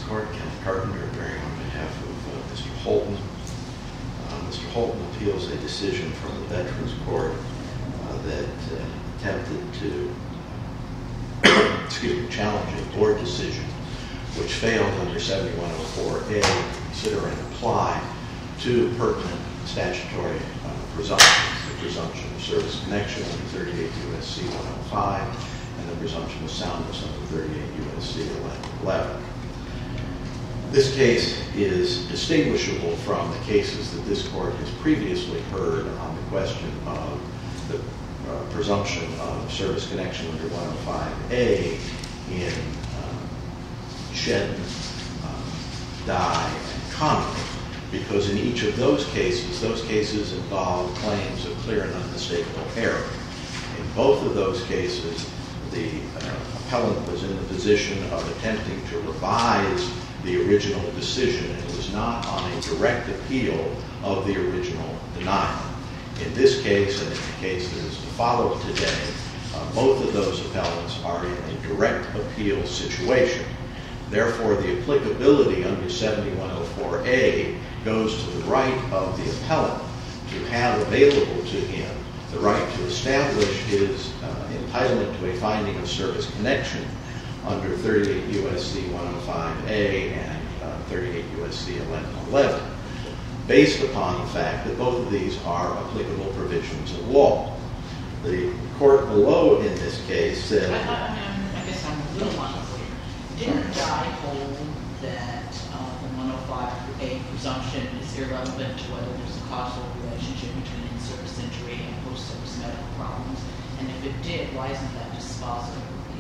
Court. Kenneth Carpenter appearing on behalf of Mr. Holton. Mr. Holton appeals a decision from the Veterans Court that attempted to challenge a board decision which failed under 7104A to consider and apply two pertinent statutory presumptions: the presumption of service connection under 38 U.S.C. 105 and the presumption of soundness under 38 U.S.C. 1111. This case is distinguishable from the cases that this Court has previously heard on the question of the presumption of service connection under 105A in Shedden, Dye, and Connolly, because in each of those cases involve claims of clear and unmistakable error. In both of those cases, the appellant was in the position of attempting to revise the original decision and was not on a direct appeal of the original denial. In this case, and in the case that is to follow today, both of those appellants are in a direct appeal situation. Therefore, the applicability under 7104A goes to the right of the appellant to have available to him the right to establish his entitlement to a finding of service connection under 38 U.S.C. 105A and 38 U.S.C. 1111, based upon the fact that both of these are applicable provisions of law. The court below in this case said... I guess I'm a little unclear. Didn't Dye hold that the 105A presumption is irrelevant to whether there's a causal relationship between in-service injury and post-service medical problems? And if it did, why isn't that dispositive?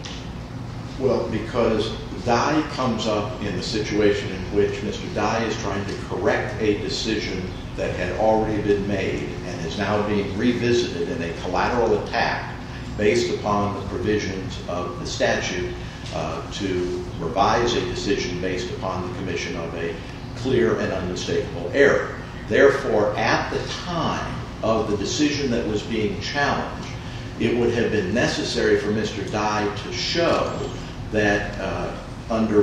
Well, because Dye comes up in the situation in which Mr. Dye is trying to correct a decision that had already been made and is now being revisited in a collateral attack based upon the provisions of the statute to revise a decision based upon the commission of a clear and unmistakable error. Therefore, at the time of the decision that was being challenged, it would have been necessary for Mr. Dye to show that under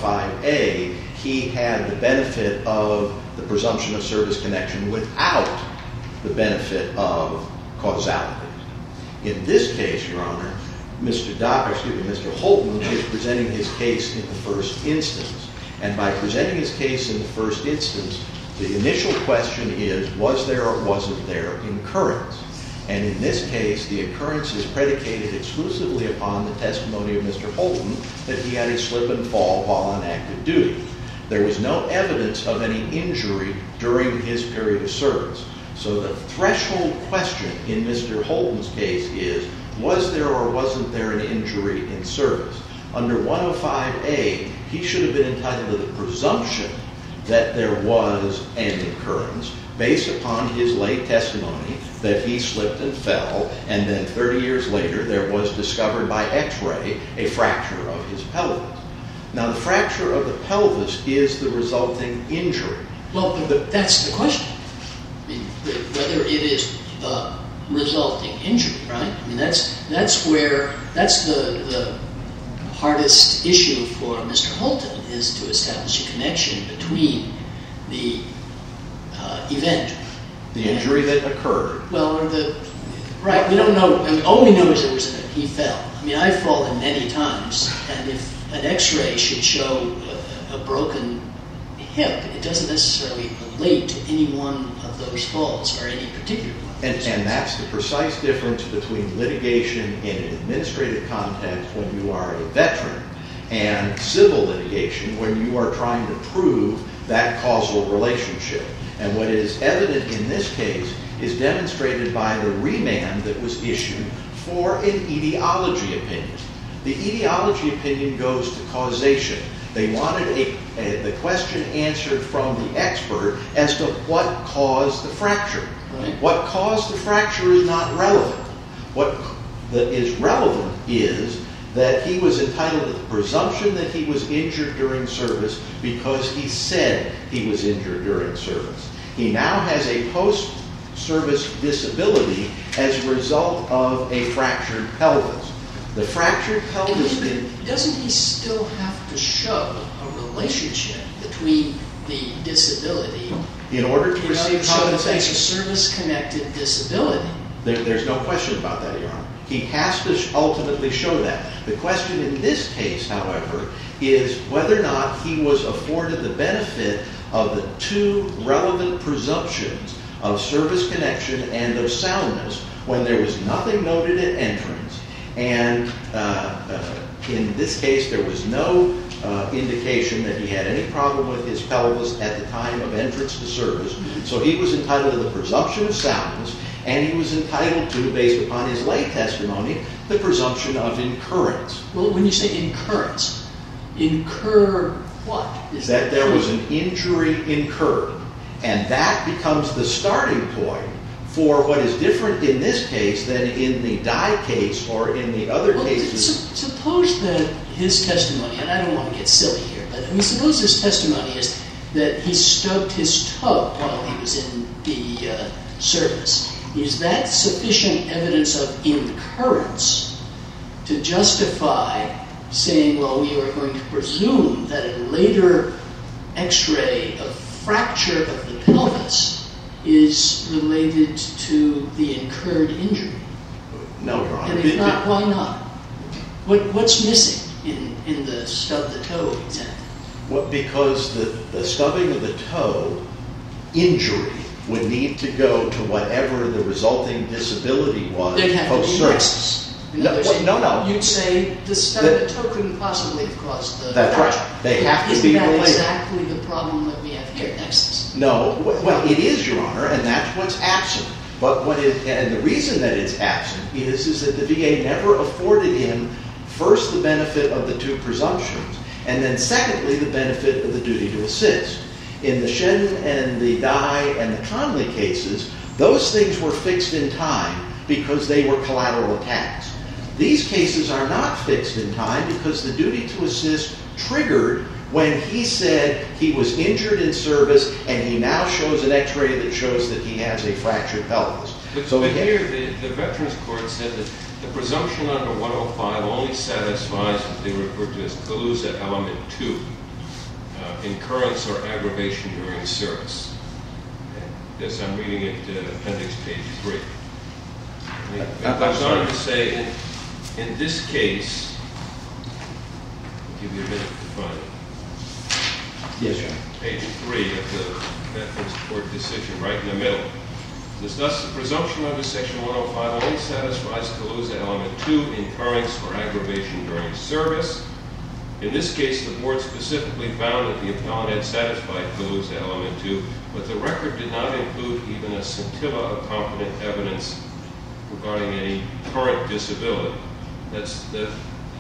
105A, he had the benefit of the presumption of service connection without the benefit of causality. In this case, Your Honor, Mr. Holton is presenting his case in the first instance. And by presenting his case in the first instance, the initial question is, was there or wasn't there incurrence? And in this case, the occurrence is predicated exclusively upon the testimony of Mr. Holton that he had a slip and fall while on active duty. There was no evidence of any injury during his period of service. So the threshold question in Mr. Holton's case is, was there or wasn't there an injury in service? Under 105A, he should have been entitled to the presumption that there was an incurrence based upon his lay testimony that he slipped and fell, and then 30 years later there was discovered by X-ray a fracture of his pelvis. Now, the fracture of the pelvis is the resulting injury. Well, but that's the question. I mean, whether it is the resulting injury, right? I mean, that's the hardest issue for Mr. Holton, is to establish a connection between the event. The injury that occurred. Well, right, we don't know. I mean, all we know is that he fell. I mean, I've fallen many times, and if an X-ray should show a broken hip, it doesn't necessarily relate to any one of those falls or any particular one. And that's the precise difference between litigation in an administrative context when you are a veteran and civil litigation when you are trying to prove that causal relationship. And what is evident in this case is demonstrated by the remand that was issued for an etiology opinion. The etiology opinion goes to causation. They wanted the question answered from the expert as to what caused the fracture. Right. What caused the fracture is not relevant. What is relevant is that he was entitled to the presumption that he was injured during service because he said he was injured during service. He now has a post-service disability as a result of a fractured pelvis. The fractured pelvis Doesn't he still have to show a relationship between the disability in order to receive compensation? It's a service-connected disability. There's no question about that, Your Honor. He has to ultimately show that. The question in this case, however, is whether or not he was afforded the benefit of the two relevant presumptions of service connection and of soundness when there was nothing noted at entrance. And in this case, there was no indication that he had any problem with his pelvis at the time of entrance to service. So he was entitled to the presumption of soundness, and he was entitled to, based upon his lay testimony, the presumption of incurrence. Well, when you say incurrence, incur what? That there was an injury incurred. And that becomes the starting point for what is different in this case than in the Dye case or in the other cases. Suppose that his testimony, and I don't want to get silly here, but suppose his testimony is that he stubbed his toe while he was in the service. Is that sufficient evidence of incurrence to justify saying, well, we are going to presume that a later x-ray of fracture of the pelvis is related to the incurred injury? No, Your Honor. And if not, why not? What's missing in the stub the toe example? Well, because the stubbing of the toe injury would need to go to whatever the resulting disability was. There'd have to be post-service. No. You'd say the stub of the toe couldn't possibly have caused the That's fracture. right. They have to Isn't be that related. exactly the problem that we have here, nexus? No. Well, it is, Your Honor, and that's what's absent. But and the reason that it's absent is that the VA never afforded him first the benefit of the two presumptions, and then secondly the benefit of the duty to assist. In the Shen and the Dye and the Conley cases, those things were fixed in time because they were collateral attacks. These cases are not fixed in time because the duty to assist triggered when he said he was injured in service and he now shows an x-ray that shows that he has a fractured pelvis. But here, the Veterans Court said that the presumption under 105 only satisfies what they refer to as Calusa Element 2, incurrence or aggravation during service. This I'm reading at appendix page 3. It goes on to say, in this case, I'll give you a minute to find it. Yes, Your Honor. Page 3 of the Veterans Court decision, right in the middle. Thus, the presumption under Section 105 only satisfies Calusa Element 2, incurrence or aggravation during service. In this case, the board specifically found that the appellant had satisfied Calusa Element 2, but the record did not include even a scintilla of competent evidence regarding any current disability. That's the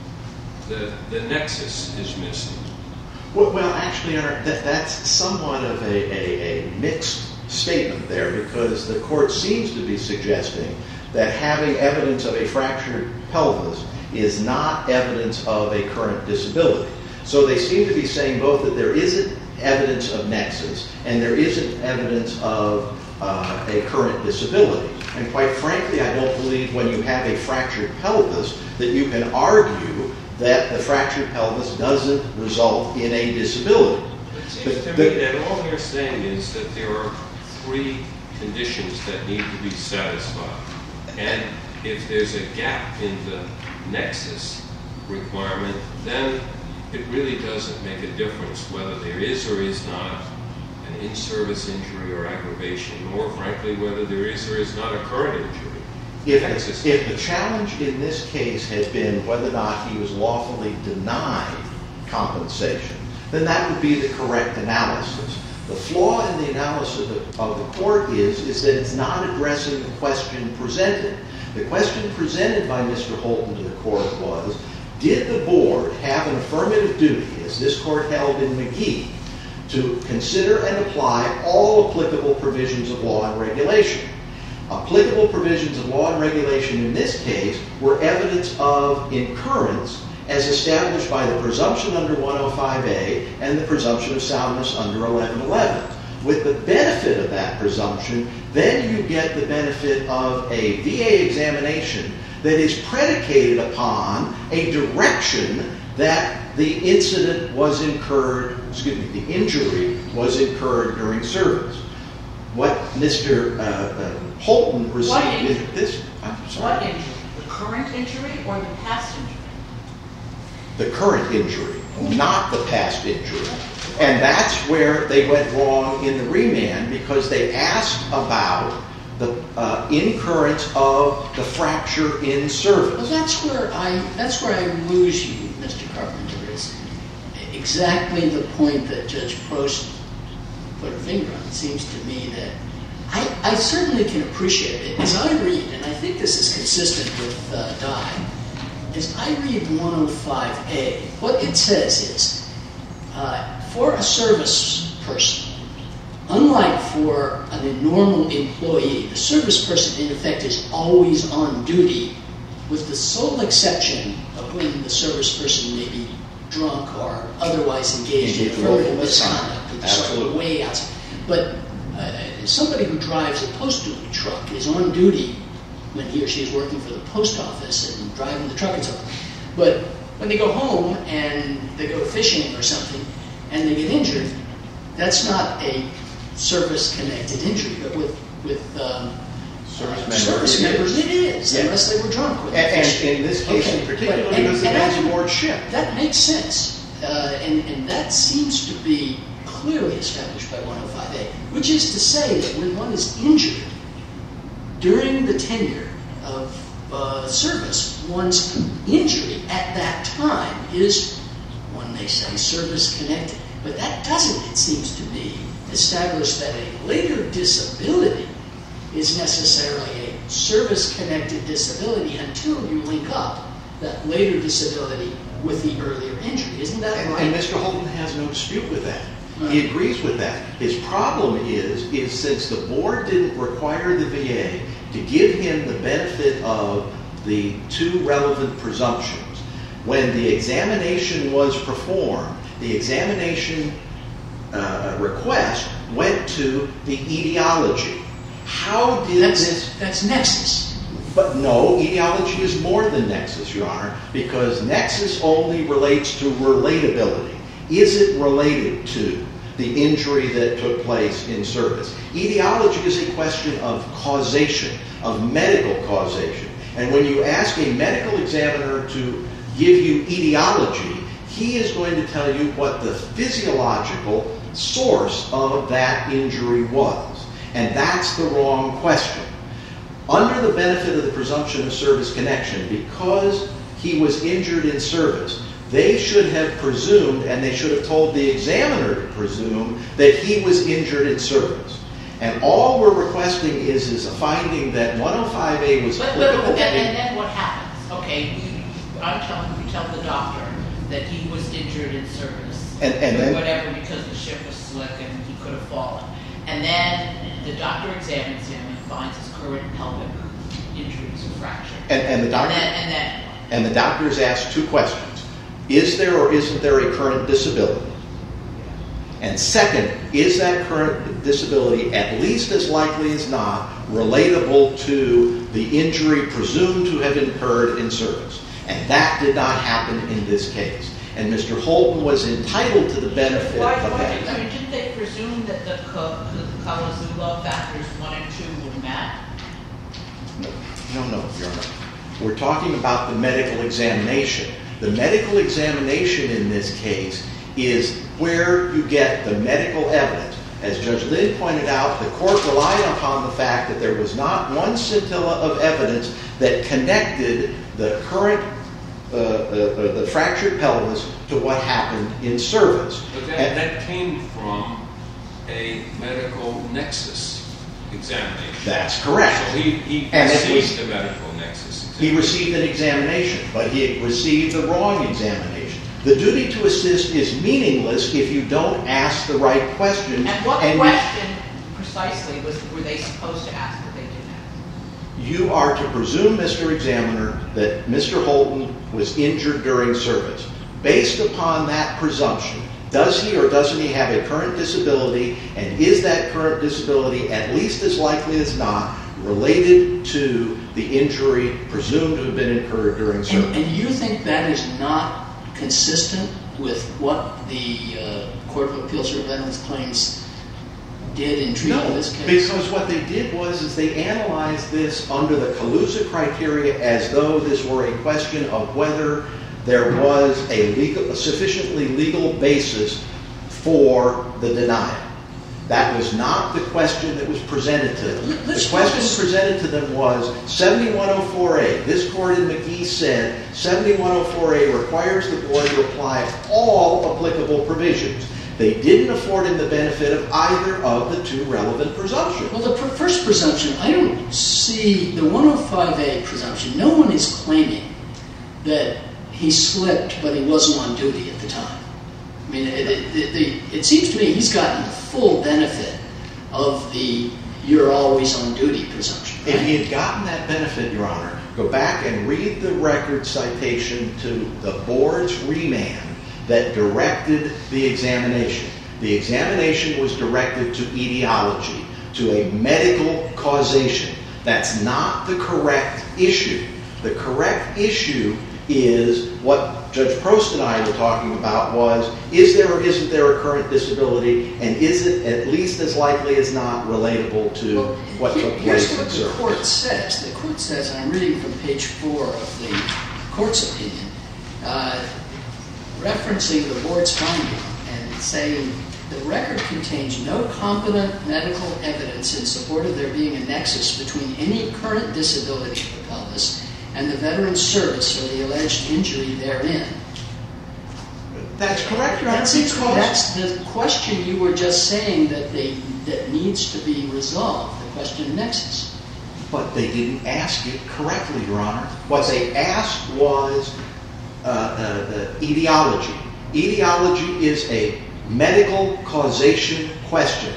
nexus is missing. Well, actually, Your Honor, that's somewhat of a mixed statement there because the court seems to be suggesting that having evidence of a fractured pelvis is not evidence of a current disability. So they seem to be saying both that there isn't evidence of nexus and there isn't evidence of a current disability. And quite frankly, I don't believe when you have a fractured pelvis that you can argue that the fractured pelvis doesn't result in a disability. It seems to me that all they're saying is that there are three conditions that need to be satisfied. And if there's a gap in the nexus requirement, then it really doesn't make a difference whether there is or is not an in-service injury or aggravation, or frankly, whether there is or is not a current injury. If the challenge in this case had been whether or not he was lawfully denied compensation, then that would be the correct analysis. The flaw in the analysis of the court is that it's not addressing the question presented. The question presented by Mr. Holton to the court was, did the board have an affirmative duty, as this court held in McGee, to consider and apply all applicable provisions of law and regulation? Applicable provisions of law and regulation in this case were evidence of incurrence as established by the presumption under 105A and the presumption of soundness under 1111. With the benefit of that presumption, then you get the benefit of a VA examination that is predicated upon a direction that the incident was incurred, the injury was incurred during service. What Mr. Holton received is this. I'm sorry. What injury? The current injury or the past injury? The current injury, not the past injury. And that's where they went wrong in the remand, because they asked about the incurrence of the fracture in service. Well, that's where I lose you, Mr. Carpenter. It's exactly the point that Judge Prost put her finger on. It seems to me that I certainly can appreciate it. As I read, and I think this is consistent with Dye, as I read 105A, what it says is, for a service person, unlike for a normal employee, the service person, in effect, is always on duty, with the sole exception of when the service person may be drunk or otherwise engaged in affirmative misconduct. Absolutely. Way outside. But somebody who drives a post-duty truck is on duty when he or she is working for the post office and driving the truck and so on. But when they go home and they go fishing or something and they get injured, that's not a service-connected injury. But with service members, it is, unless they were drunk. And in this case in particular, because it was aboard ship. That makes sense. And that seems to be clearly established by 105A, which is to say that when one is injured during the tenure of service, one's injury at that time is, one may say, service-connected. But that doesn't, it seems to me, establish that a later disability is necessarily a service-connected disability until you link up that later disability with the earlier injury. Isn't that right? And Mr. Holton has no dispute with that. He agrees with that. His problem is since the board didn't require the VA to give him the benefit of the two relevant presumptions, when the examination was performed, the examination request went to the etiology. How did That's nexus. But no, etiology is more than nexus, Your Honor, because nexus only relates to relatability. Is it related to the injury that took place in service? Etiology is a question of causation, of medical causation. And when you ask a medical examiner to give you etiology, he is going to tell you what the physiological source of that injury was. And that's the wrong question. Under the benefit of the presumption of service connection, because he was injured in service, they should have presumed, and they should have told the examiner to presume, that he was injured in service. And all we're requesting is a finding that 105A was applicable. And then what happens? Okay, we tell the doctor that he was injured in service, and then whatever, because the ship was slick and he could have fallen. And then the doctor examines him and finds his current pelvic injuries or fracture. And the doctor is asked two questions. Is there or isn't there a current disability? And second, is that current disability, at least as likely as not, relatable to the injury presumed to have incurred in service? And that did not happen in this case. And Mr. Holton was entitled to the benefit of that. I mean, didn't they presume that the Kalasula factors 1 and 2 were met? No, Your Honor. We're talking about the medical examination. The medical examination in this case is where you get the medical evidence. As Judge Lynn pointed out, the court relied upon the fact that there was not one scintilla of evidence that connected the current, the fractured pelvis to what happened in service. But that came from a medical nexus examination. That's correct. So he received the medical nexus examination. He received an examination, but he received the wrong examination. The duty to assist is meaningless if you don't ask the right question. And what question precisely were they supposed to ask that they didn't ask? You are to presume, Mr. Examiner, that Mr. Holton was injured during service. Based upon that presumption, does he or doesn't he have a current disability, and is that current disability, at least as likely as not, related to the injury presumed to have been incurred during service. And you think that is not consistent with what the Court of Appeals for Veterans Claims did in treating this case? Because what they did was they analyzed this under the Calusa criteria as though this were a question of whether there was a sufficiently legal basis for the denial. That was not the question that was presented to them. The question presented to them was 7104A. This court in McGee said 7104A requires the board to apply all applicable provisions. They didn't afford him the benefit of either of the two relevant presumptions. Well, the first presumption, I don't see the 105A presumption. No one is claiming that he slipped, but he wasn't on duty at the time. I mean, it seems to me he's gotten the full benefit of the you're always on duty presumption. Right? If he had gotten that benefit, Your Honor, go back and read the record citation to the board's remand that directed the examination. The examination was directed to etiology, to a medical causation. That's not the correct issue. The correct issue is what Judge Prost and I were talking about was, is there or isn't there a current disability, and is it at least as likely as not relatable to what took place in service? Here's what the court says. The court says, and I'm reading from page 4 of the court's opinion, referencing the board's finding and saying, the record contains no competent medical evidence in support of there being a nexus between any current disability of the pelvis and the veteran's service or the alleged injury therein. That's correct, Your Honor. That's the question you were just saying that needs to be resolved, the question of nexus. But they didn't ask it correctly, Your Honor. What they asked was the etiology. Etiology is a medical causation question.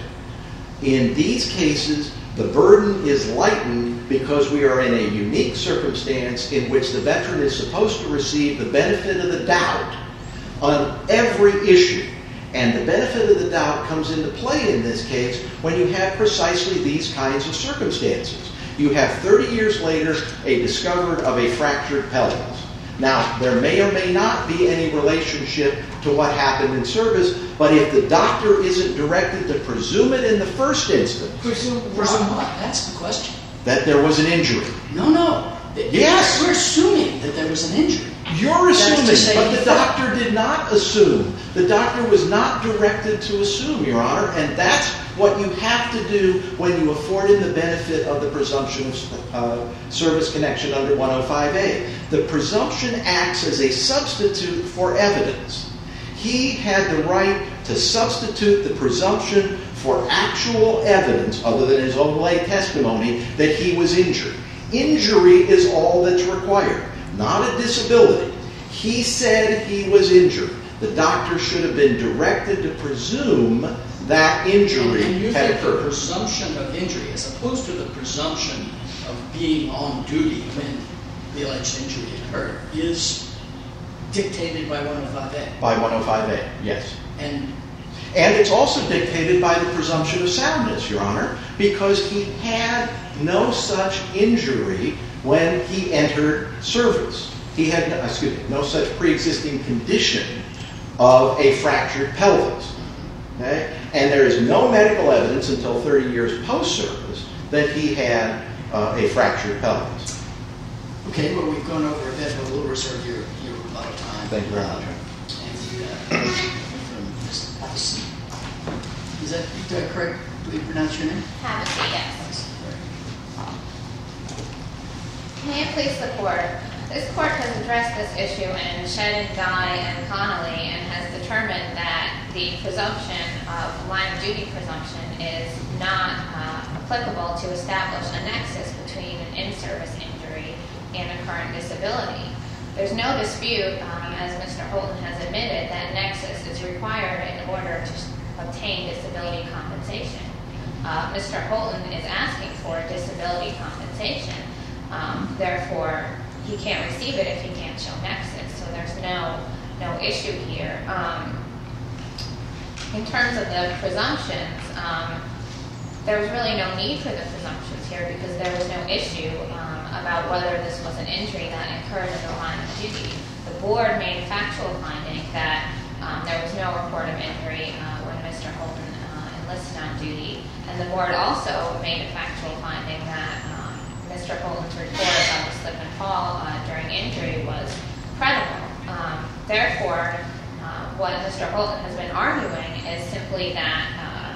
In these cases, the burden is lightened because we are in a unique circumstance in which the veteran is supposed to receive the benefit of the doubt on every issue. And the benefit of the doubt comes into play in this case when you have precisely these kinds of circumstances. You have 30 years later a discovery of a fractured pelvis. Now, there may or may not be any relationship to what happened in service, but if the doctor isn't directed to presume it in the first instance... Presume what? That's the question. That there was an injury. No. Yes. We're assuming that there was an injury. You're assuming, but the doctor did not assume. The doctor was not directed to assume, Your Honor, and that's what you have to do when you afford him the benefit of the presumption of service connection under 105A. The presumption acts as a substitute for evidence. He had the right to substitute the presumption for actual evidence, other than his own lay testimony, that he was injured. Injury is all that's required, not a disability. He said he was injured. The doctor should have been directed to presume that injury and you had think occurred. The presumption of injury, as opposed to the presumption of being on duty when the alleged injury occurred, is dictated by 105A. By 105A, yes. And it's also dictated by the presumption of soundness, Your Honor, because he had no such injury when he entered service. He had, no such pre-existing condition of a fractured pelvis. Okay? And there is no medical evidence until 30 years post-service that he had a fractured pelvis. Okay, well, we've gone over a bit, but we'll reserve your rebuttal time. Thank you very much. And from Ms. Havacy. Is that correct? Do we pronounce your name? Havacy, yes. May it please the Court. This Court has addressed this issue in Shedden, Dye, and Connolly and has determined that the presumption of line of duty presumption is not applicable to establish a nexus between an in-service injury and a current disability. There's no dispute, as Mr. Holton has admitted, that nexus is required in order to obtain disability compensation. Mr. Holton is asking for disability compensation. Therefore, he can't receive it if he can't show nexus. So there's no issue here. In terms of the presumptions, there was really no need for the presumptions here because there was no issue of about whether this was an injury that occurred in the line of duty. The board made a factual finding that there was no report of injury when Mr. Holton enlisted on duty, and the board also made a factual finding that Mr. Holton's report of the slip and fall during injury was credible. Therefore, what Mr. Holton has been arguing is simply that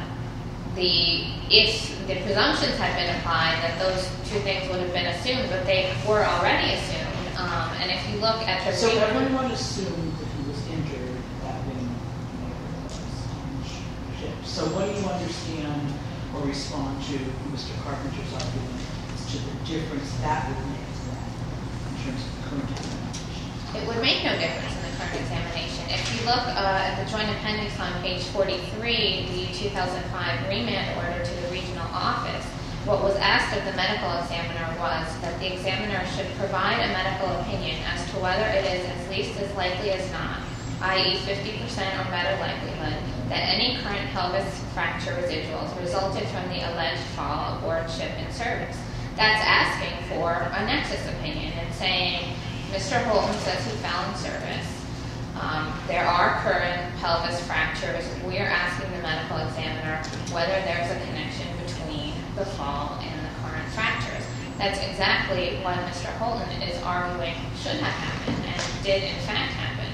if the presumptions had been applied, that those two things would have been assumed, but they were already assumed. And if you look at the So everyone assumed that he was injured having was on the ship. So what do you understand or respond to Mr. Carpenter's argument as to the difference that would make to that in terms of the current examination? It would make no difference in the current examination. If you look at the joint appendix on page 43, the 2005 remand order to the regional office, what was asked of the medical examiner was that the examiner should provide a medical opinion as to whether it is at least as likely as not, i.e. 50% or better likelihood, that any current pelvis fracture residuals resulted from the alleged fall aboard ship in service. That's asking for a nexus opinion and saying, Mr. Holton says he fell in service. There are current pelvis fractures. We are asking the medical examiner whether there's a connection between the fall and the current fractures. That's exactly what Mr. Holton is arguing should have happened and did in fact happen.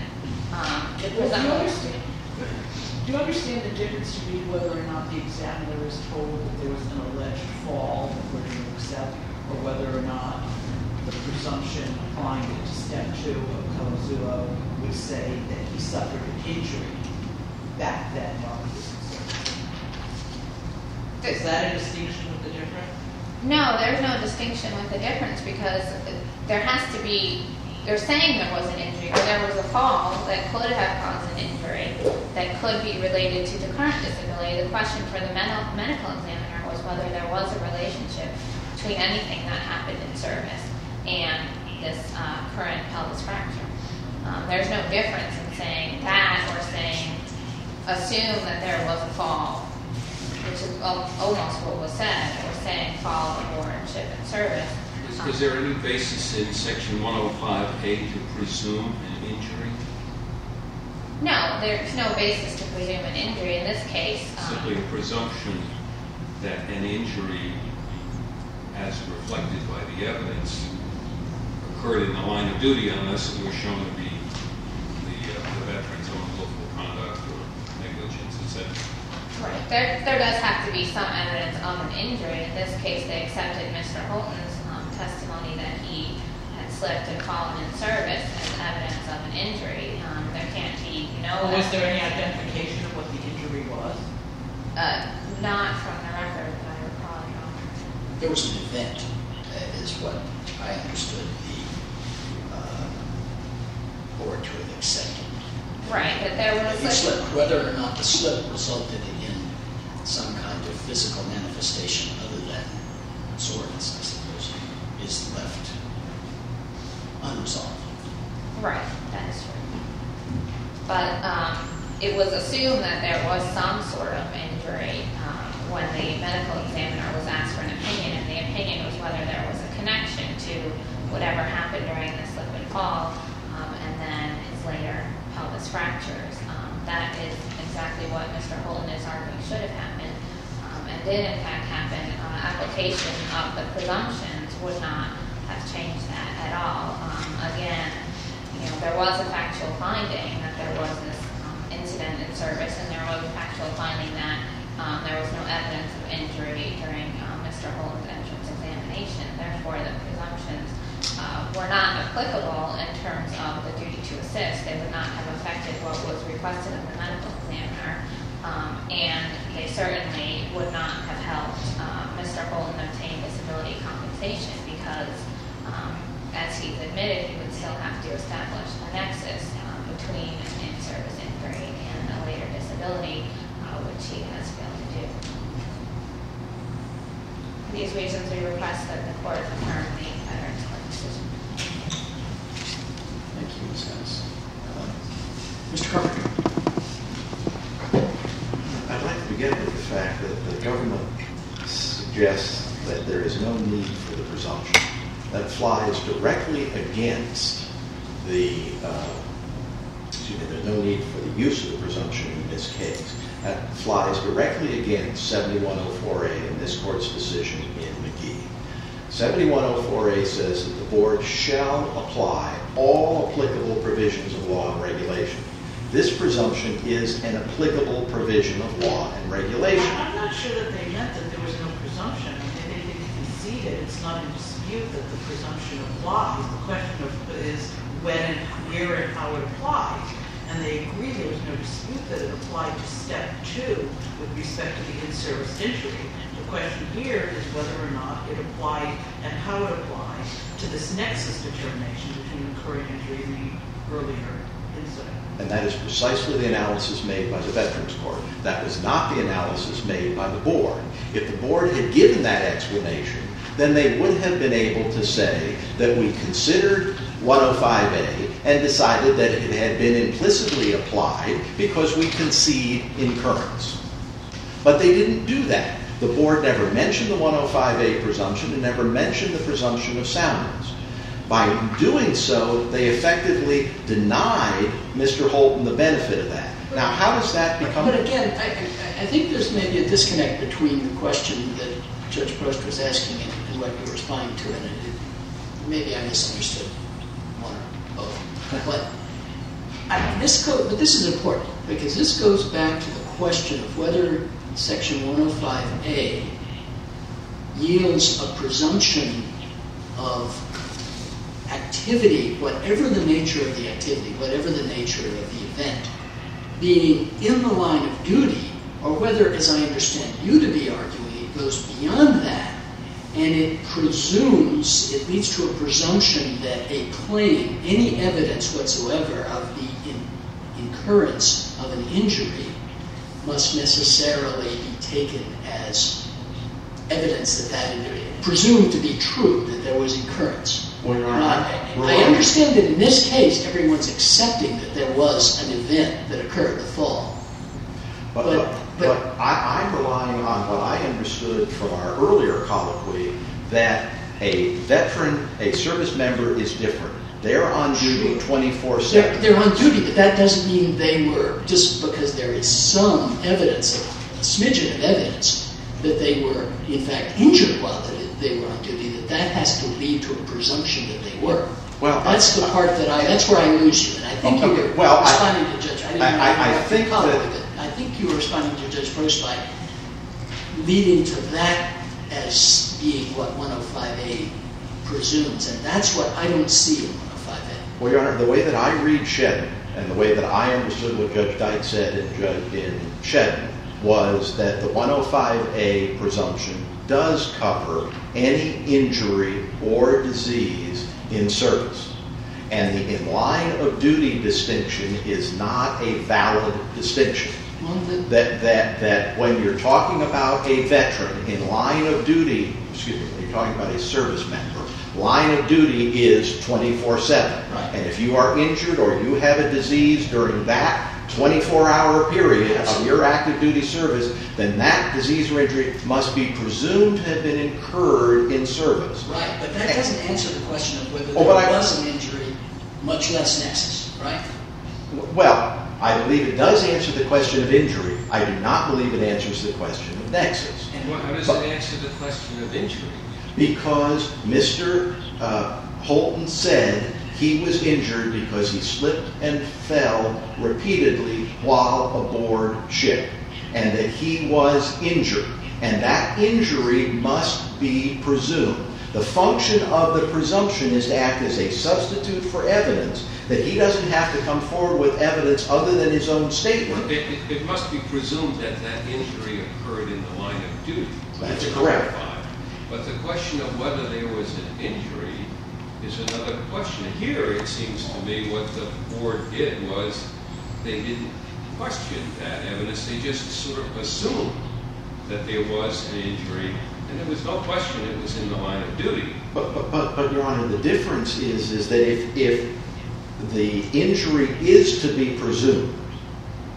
Do you understand the difference to be whether or not the examiner is told that there was an alleged fall that we're going to accept, or whether or not the presumption applying it to step 2 of Kawazuo would say that he suffered an injury back then while he was in service? Is that a distinction with the difference? No, there's no distinction with the difference because there has to be, they're saying there was an injury, or there was a fall that could have caused an injury that could be related to the current disability. The question for the medical examiner was whether there was a relationship between anything that happened in service and this current pelvis fracture. There's no difference in saying that or saying assume that there was a fall, which is almost what was said, or saying fall aboard ship in service. Is there any basis in Section 105A to presume an injury? No, there's no basis to presume an injury in this case. Simply a presumption that an injury, as reflected by the evidence, occurred in the line of duty unless it was shown to be the veteran's own willful conduct or negligence, etc. Right. There does have to be some evidence of an injury. In this case, they accepted Mr. Holton's testimony that he had slipped and fallen in service as evidence of an injury. There can't be no... Was there any identification of what the injury was? Not from the record that I recall, no. There was an event, is what I understood the board to have accepted. Right, that there was A slip. Whether or not the slip resulted in some kind of physical manifestation other than soreness, I suppose, is left unresolved. Right, that is true. But it was assumed that there was some sort of injury when the medical examiner was asked for an opinion, and the opinion was whether there was a connection to whatever happened during the slip and fall, and then his later pelvis fractures. That is exactly what Mr. Holton is arguing should have happened, and did in fact happen. Application of the presumptions would not have changed that at all. Again, there was a factual finding that there was this incident in service, and there was a factual finding that there was no evidence of injury during Mr. Holton's entrance examination. Therefore, the presumptions were not applicable in terms of the duty to assist. They would not have affected what was requested of the medical examiner, and they certainly would not have helped Mr. Holton obtain disability compensation because, as he's admitted, he would still have to establish a nexus between an in-service injury and a later disability, which he has failed to do. For these reasons, we request that the court affirm the Veterans Court decision. Thank you, Ms. Ennis. Mr. Carpenter. I'd like to begin with the fact that the government suggests that there is no need for the presumption that flies directly against the, there's no need for the use of the presumption in this case. That flies directly against 7104A in this court's decision in McGee. 7104A says that the board shall apply all applicable provisions of law and regulation. This presumption is an applicable provision of law and regulation. I'm not sure that they meant that there was no presumption. I mean, they conceded it's not in dispute that the presumption applies. The question is when and where and how it applies. And they agree there was no dispute that it applied to step 2 with respect to the in-service injury. The question here is whether or not it applied and how it applies to this nexus determination between incurring injury and the earlier incident. And that is precisely the analysis made by the Veterans Court. That was not the analysis made by the board. If the board had given that explanation, then they would have been able to say that we considered 105A and decided that it had been implicitly applied because we concede incurrence. But they didn't do that. The board never mentioned the 105A presumption and never mentioned the presumption of soundness. By doing so, they effectively denied Mr. Holton the benefit of that. Now, how does that become... But again, I think there's maybe a disconnect between the question that Judge Prost was asking and what you're responding to, and maybe I misunderstood one or both. But this is important, because this goes back to the question of whether Section 105A yields a presumption of activity, whatever the nature of the activity, whatever the nature of the event, being in the line of duty, or whether, as I understand you to be arguing, it goes beyond that, and it leads to a presumption that a claim, any evidence whatsoever of the incurrence of an injury must necessarily be taken as evidence that injury, presumed to be true, that there was incurrence. Well, Your Honor, I understand that in this case, everyone's accepting that there was an event that occurred, the fall. But I'm relying on what I understood from our earlier colloquy, that a veteran, a service member is different. They're on duty 24/7. They're on duty, but that doesn't mean they were, just because there is some evidence, a smidgen of evidence, that they were, in fact, injured while they were on duty, that has to lead to a presumption that they were. Well, that's the part that's where I lose you, and I think you were responding to Judge. I think you were responding to Judge Prost by leading to that as being what 105A presumes, and that's what I don't see in 105A. Well, Your Honor, the way that I read Shedden, and the way that I understood what Judge Dyke said in Shedden, was that the 105A presumption does cover any injury or disease in service. And the in-line of duty distinction is not a valid distinction. That when you're talking about a veteran in line of duty, when you're talking about a service member, line of duty is 24/7. Right. And if you are injured or you have a disease during that 24-hour period of your active duty service, then that disease or injury must be presumed to have been incurred in service. Right, but that doesn't answer the question of whether there was an injury, much less nexus, right? Well, I believe it does answer the question of injury. I do not believe it answers the question of nexus. And how does it answer the question of injury? Because Mr. Holton said he was injured because he slipped and fell repeatedly while aboard ship, and that he was injured, and that injury must be presumed. The function of the presumption is to act as a substitute for evidence, that he doesn't have to come forward with evidence other than his own statement. It must be presumed that that injury occurred in the line of duty. That's correct. But the question of whether there was an injury is another question. Here, it seems to me, what the board did was they didn't question that evidence. They just sort of assumed that there was an injury, and there was no question it was in the line of duty. But Your Honor, the difference is that if the injury is to be presumed,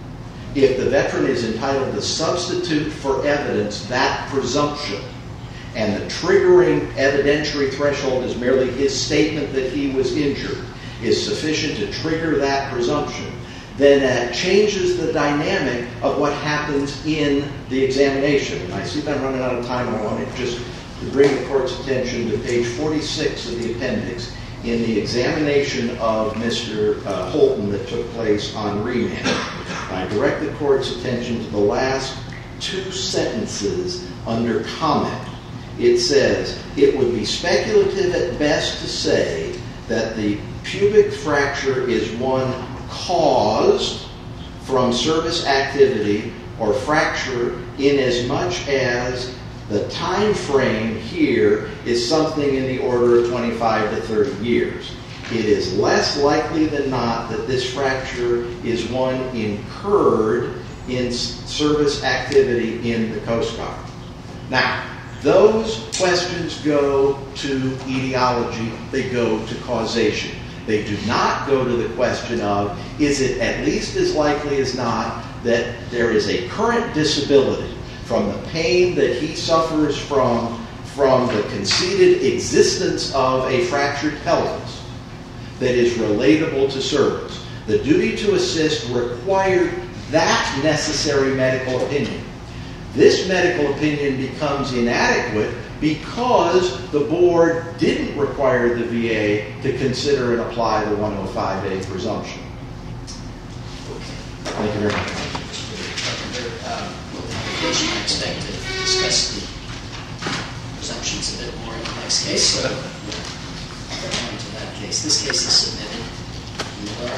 if the veteran is entitled to substitute for evidence that presumption, and the triggering evidentiary threshold is merely his statement that he was injured, is sufficient to trigger that presumption, then that changes the dynamic of what happens in the examination. And I see that I'm running out of time. I want to just bring the court's attention to page 46 of the appendix in the examination of Mr. Holton that took place on remand. I direct the court's attention to the last two sentences under comment. It says, "It would be speculative at best to say that the pubic fracture is one caused from service activity or fracture inasmuch as the time frame here is something in the order of 25 to 30 years. It is less likely than not that this fracture is one incurred in service activity in the Coast Guard." Now, those questions go to etiology, they go to causation. They do not go to the question of, is it at least as likely as not that there is a current disability from the pain that he suffers from the conceded existence of a fractured pelvis that is relatable to service. The duty to assist required that necessary medical opinion. This medical opinion becomes inadequate because the board didn't require the VA to consider and apply the 105A presumption. Thank you very much. I expect to discuss the presumptions a bit more in the next case, so we're going to that case. This case is submitted.